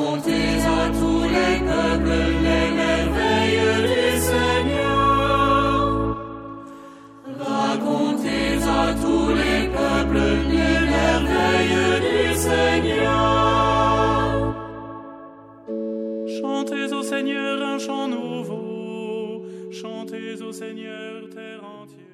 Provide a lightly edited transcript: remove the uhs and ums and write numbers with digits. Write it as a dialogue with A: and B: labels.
A: Racontez à tous les peuples les merveilles du Seigneur. Racontez à tous les peuples les merveilles du Seigneur.
B: Chantez au Seigneur un chant nouveau, chantez au Seigneur terre entière.